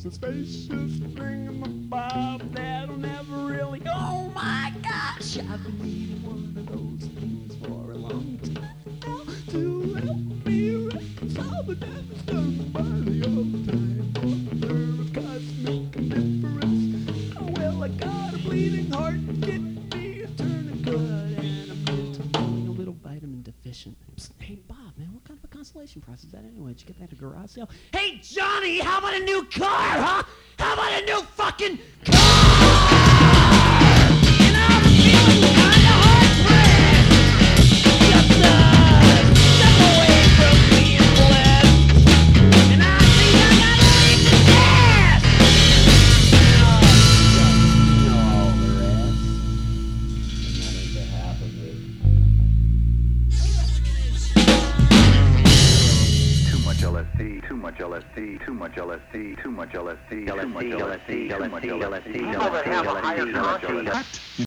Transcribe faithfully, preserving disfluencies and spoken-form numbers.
a spacious thing in the bob that'll never really. Oh my gosh, I've been needing one of those things for a long time now to help me reconcile the damage done by the old time. There is cosmic indifference. Oh well, I got a bleeding heart. Get me a tourniquet, and I'm mentally feeling a little vitamin deficient. Psst, hey Bob, man, what kind of a consolation prize is that anyway? Did you get that at a garage sale? Hey Johnny, how about a new car, huh? How about a new fucking car? And I'm feeling kinda hard-pressed. Just uh, step away from being blessed. And I think I gotta leave the gas. Now, just know all the rest. And that ain't the half of it. Too much L S D, too much L S D, too much L S D, too much L S D, too much L S D, too much L S D, too much L S D, too much L S D, too much L S D.